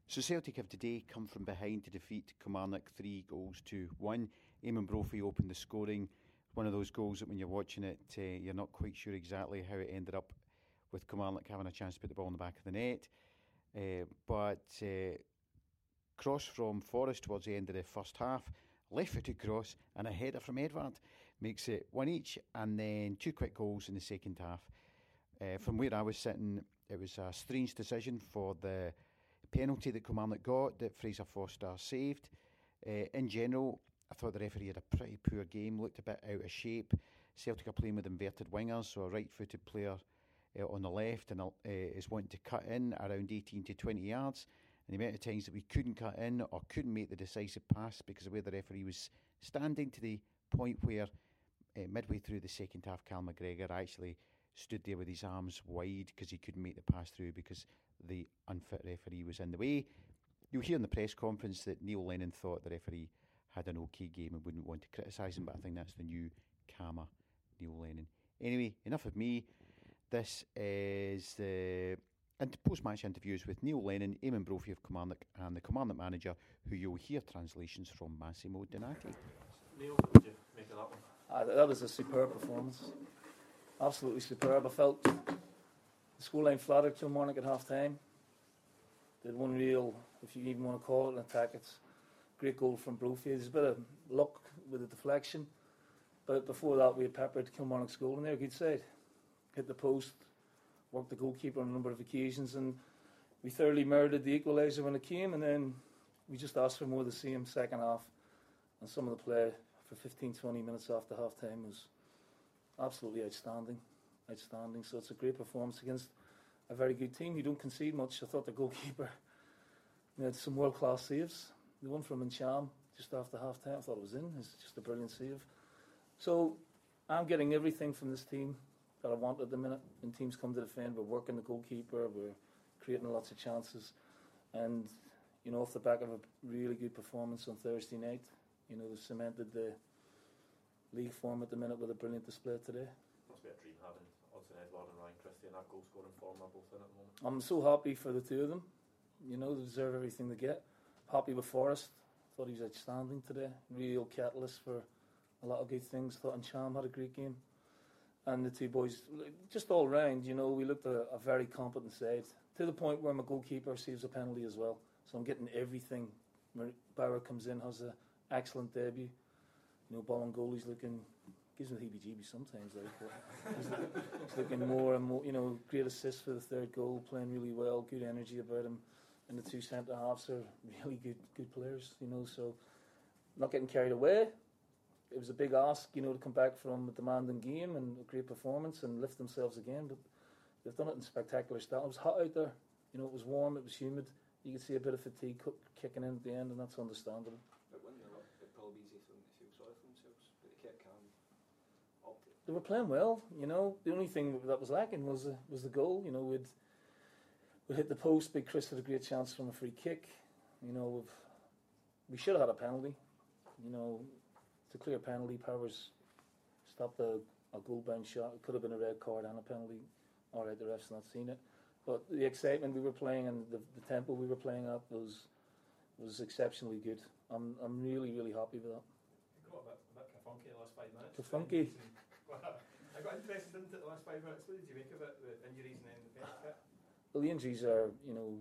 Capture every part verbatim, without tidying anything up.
So Celtic have today come from behind to defeat Kilmarnock three goals to one. Eamon Brophy opened the scoring. One of those goals that when you're watching it, uh, you're not quite sure exactly how it ended up with Kilmarnock having a chance to put the ball in the back of the net. Uh, but uh, cross from Forrest towards the end of the first half, left-footed cross and a header from Edward makes it one each, and then two quick goals in the second half. Uh, from where I was sitting, it was a strange decision for the penalty that Kilmarnock got that Fraser Foster saved. Uh, in general, I thought the referee had a pretty poor game, looked a bit out of shape. Celtic are playing with inverted wingers, so a right-footed player uh, on the left and uh, is wanting to cut in around eighteen to twenty yards. And the amount of times that we couldn't cut in or couldn't make the decisive pass because of where the referee was standing, to the point where uh, midway through the second half, Cal McGregor actually stood there with his arms wide because he couldn't make the pass through because the unfit referee was in the way. You'll hear in the press conference that Neil Lennon thought the referee had an okay game and wouldn't want to criticise him, but I think that's the new calmer Neil Lennon. Anyway, enough of me. This is the post-match interviews with Neil Lennon, Eamon Brophy of Kilmarnock, and the Kilmarnock manager, who you'll hear translations from Massimo Donati. Neil, what did you make of that one? Uh, that was a superb performance. Absolutely superb. I felt the scoreline flattered Kilmarnock at half time. They had one real, if you even want to call it an attack, it's a great goal from Brophy. There's a bit of luck with the deflection, but before that we had peppered Kilmarnock's goal in there, good side. Hit the post, worked the goalkeeper on a number of occasions, and we thoroughly merited the equaliser when it came, and then we just asked for more of the same second half, and some of the play for fifteen to twenty minutes after half time was absolutely outstanding, outstanding. So it's a great performance against a very good team. You don't concede much. I thought the goalkeeper made some world-class saves. The one from Incham just after half-time, I thought it was in. It's just a brilliant save. So I'm getting everything from this team that I want at the minute. When teams come to defend, we're working the goalkeeper, we're creating lots of chances. And, you know, off the back of a really good performance on Thursday night, you know, they've cemented the league form at the minute with a brilliant display today. Must be a dream having Odsonne Edouard and Ryan Christie in that goal scoring form. They're both in at the moment. I'm so happy for the two of them. You know, they deserve everything they get. Happy with Forrest. Thought he was outstanding today. Real catalyst for a lot of good things. Thought Incham had a great game. And the two boys, just all round, you know, we looked at a, a very competent side. To the point where my goalkeeper saves a penalty as well. So I'm getting everything. Bauer comes in, has an excellent debut. You know, Bolingoli's looking, gives me the heebie-jeebies sometimes. Like, he's, he's looking more and more, you know, great assist for the third goal, playing really well, good energy about him. And the two centre halves are really good, good players, you know. So not getting carried away. It was a big ask, you know, to come back from a demanding game and a great performance and lift themselves again. But they've done it in spectacular style. It was hot out there, you know. It was warm, it was humid. You could see a bit of fatigue kicking in at the end, and that's understandable. But when they're up, it'd probably be easy for them to feel sorry for themselves, but they kept calm. Up. They were playing well, you know. The only thing that was lacking was the, was the goal. You know, we'd we hit the post. Big Chris had a great chance from a free kick. You know, we've, we should have had a penalty. You know, it's a clear penalty. Powers stopped a, a goal-bound shot. It could have been a red card and a penalty. All right, the ref's not seen it. But the excitement we were playing and the, the tempo we were playing at was was exceptionally good. I'm I'm really really happy with that. You got a bit, a bit Kafunky the last five minutes. Kafunky. I got interested in it the last five minutes. What did you make of it? The injuries and then the bench kit? Well, the injuries are, you know,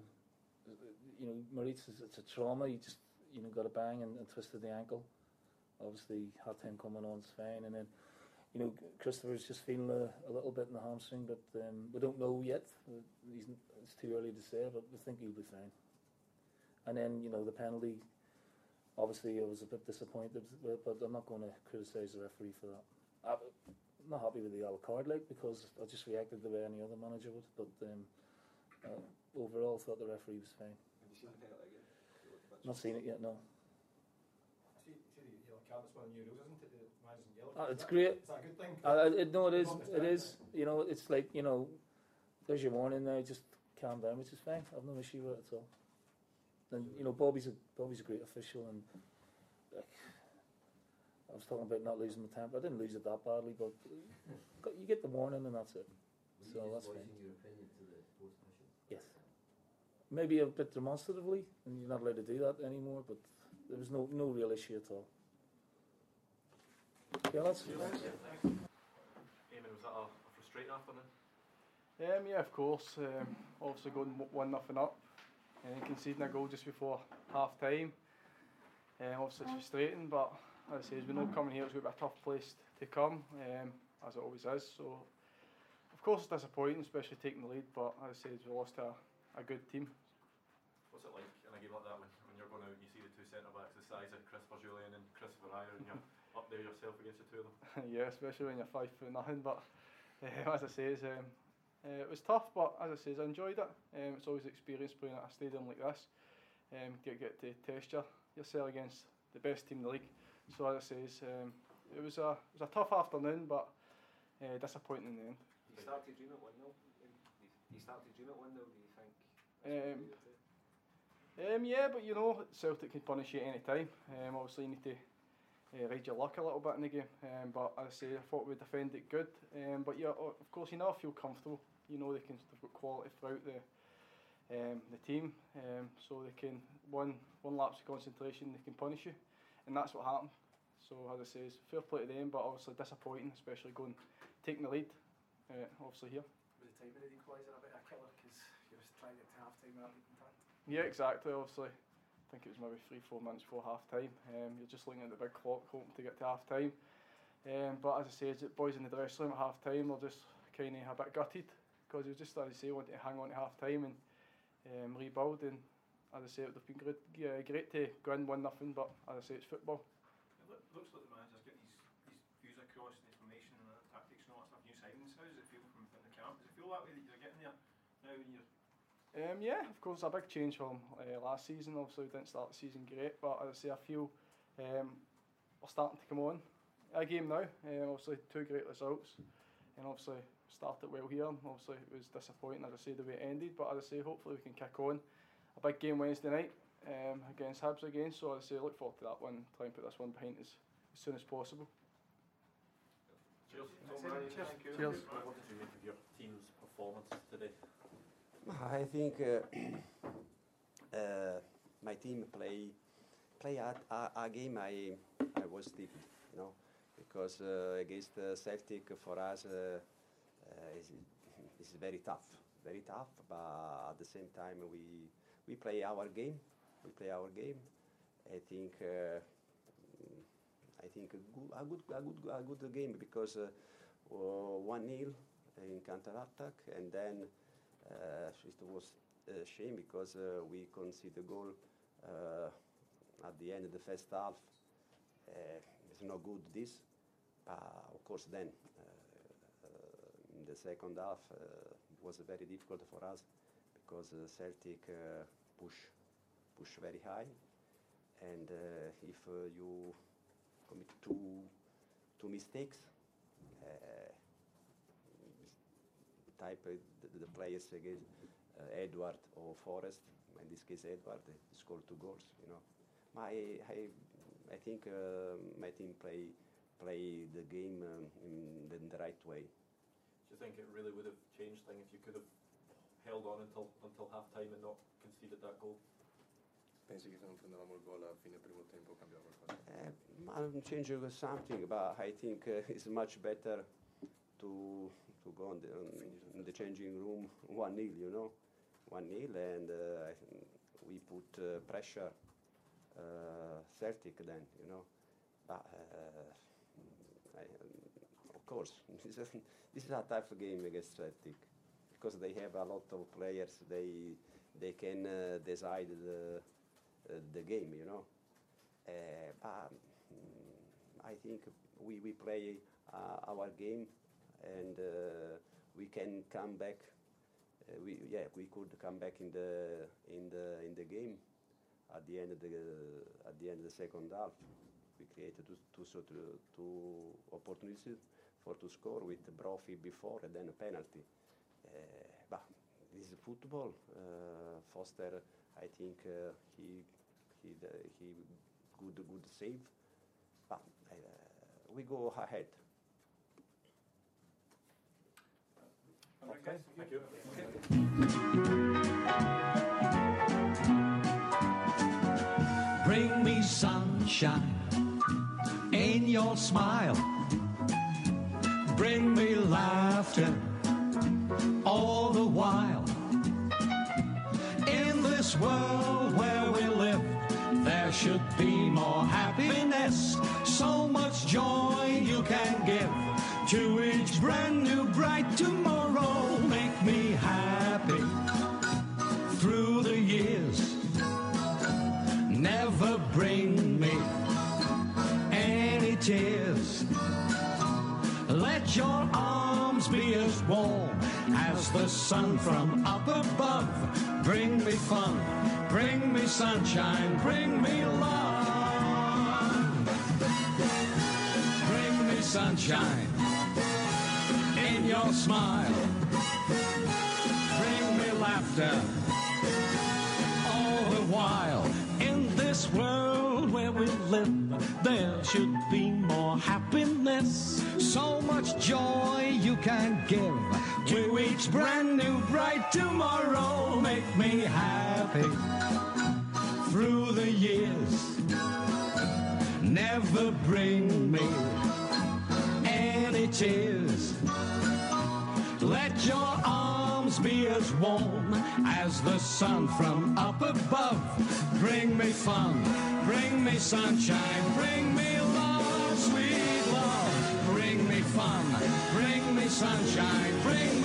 you know, Moritz is it's a trauma. He just, you know, got a bang and, and twisted the ankle. Obviously, half time coming on is fine, and then, you know, Christopher's just feeling a, a little bit in the hamstring, but um, we don't know yet. He's, it's too early to say, but we think he'll be fine. And then, you know, the penalty, obviously I was a bit disappointed with, but I'm not going to criticise the referee for that. I'm not happy with the yellow card, like, because I just reacted the way any other manager would, but um, uh, overall I thought the referee was fine. Have you seen the penalty again? Not seen it yet, no. See, see the yellow card, that's one of the new rules, isn't it? The managing yellow Uh, card. it's Is that, great. Is that a good thing? Uh, it, no, it is. It is. You know, it's like, you know, there's your warning now. Just calm down, which is fine. I've no issue with it at all. And you know, Bobby's a Bobby's a great official, and like, I was talking about not losing my temper. I didn't lose it that badly, but you get the warning, and that's it. So that's fine. Your opinion to the sports official? Yes. maybe a bit demonstratively, and you're not allowed to do that anymore. But there was no no real issue at all. Yeah, that's. Eamon, was that a, a frustrating afternoon? Um, yeah, of course. Um, obviously going one nothing up and then conceding a goal just before half time. Um, obviously it's frustrating, but as I say, we know coming here it's going to be a tough place to come, um, as it always is. So of course it's disappointing, especially taking the lead. But as I say, we lost to a, a good team. What's it like in a game like that when, when you're going out and you see the two centre backs the size of Christopher Julian and Christopher Ayer and you're up there yourself against the two of them? Yeah, especially when you're five foot nothing. But uh, as I say, it's, um, uh, it was tough. But as I say, I enjoyed it. Um, it's always an experience playing at a stadium like this. Um, get get to test your, yourself against the best team in the league. So as I say, it's, um, it was a it was a tough afternoon, but uh, disappointing in the end. You started to dream at one nil. You started to dream at one nil. Do you think? Um, um, yeah, but you know, Celtic can punish you at any time. Um, obviously, you need to uh, ride your luck a little bit in the game. Um, but as I say, I thought we defended good. Um, but yeah, of course, you never feel comfortable. You know they can they've got quality throughout the um, the team, um, so they can one one lapse of concentration they can punish you, and that's what happened. So as I say, it's fair play to them, but obviously disappointing, especially going taking the lead. Uh, obviously here. Was the time of the equaliser a bit of a killer because you was trying to get to half time and that intact? Yeah, exactly. Obviously, I think it was maybe three, four minutes before half time. Um, you're just looking at the big clock, hoping to get to half time. Um, but as I say, the boys in the dressing room at half time were just kind of a bit gutted because it was just, as I say, wanting to hang on to half time and um, rebuild. And as I say, it would have been great, yeah, great to go in one nothing. But as I say, it's football. It loo- looks like the manager's got these, these views across the formation and the tactics and all that stuff. New signings. How does it feel from within the camp? Does it feel that way that you're getting there now when you're? Um, yeah, of course, a big change from uh, last season. Obviously, we didn't start the season great, but as I say, I feel um, we're starting to come on. A game now, um, obviously, two great results, and obviously started well here. And obviously, it was disappointing, as I say, the way it ended. But as I say, hopefully, we can kick on. A big game Wednesday night um, against Hibs again. So as I say, look forward to that one. Try and put this one behind us as soon as possible. Cheers. Cheers. Tom Ryan, Cheers. thank you. Cheers. What did you make of your team's performance today? I think uh, uh, my team play play a, a, a game I I was tipped, you know, because uh, against uh, Celtic for us uh, uh, is is very tough, very tough. But at the same time we we play our game, we play our game. I think uh, I think a good a good a good a good game because uh, one nil in counter attack and then. Uh, it was a shame because uh, we conceded a goal uh, at the end of the first half. Uh, it's not good this, but of course then uh, uh, in the second half uh, it was very difficult for us because uh, Celtic uh, push push very high, and uh, if uh, you commit two two mistakes. Uh, type uh, the, the players against uh, Edward or Forrest, in this case Edward, they scored two goals, you know. My, I, I think uh, my team play play the game um, in, the, in the right way. Do you think it really would have changed things if you could have held on until until half time and not conceded that goal? Pensi che se non prendevamo il gol a fine primo tempo cambiava qualcosa? Uh, I'm changing something, but I think uh, it's much better to to go in the, in the changing room one nil, you know, one nil, and uh, we put uh, pressure uh, Celtic then, you know. But uh, I, of course, this is, this is a tough game against Celtic because they have a lot of players. They they can uh, decide the uh, the game, you know. Uh, but um, I think we we play uh, our game. And uh, we can come back. Uh, we yeah, we could come back in the in the in the game at the end of the at the end of the second half. We created two two, so two, two opportunities for to score with Brophy before and then a penalty. Uh, but this is football. Uh, Foster, I think uh, he he he good good save. But uh, we go ahead. Okay. Thank you. Okay. sunshine in your smile. Bring me laughter all the while. In this world where we live, there should be more happiness. So much joy you can give to each brand new bright tomorrow. Make me happy through the years. Never bring me any tears. Let your arms be as warm as the sun from up above. Bring me fun, bring me sunshine, bring me love. Bring me sunshine in your smile. Bring me laughter all the while. In this world where we live, there should be more happiness. So much joy you can give to each brand new bright tomorrow. Make me happy through the years. Never bring me any tears. Let your arms be as warm as the sun from up above. Bring me fun, bring me sunshine, bring me love, sweet love. Bring me fun, bring me sunshine, bring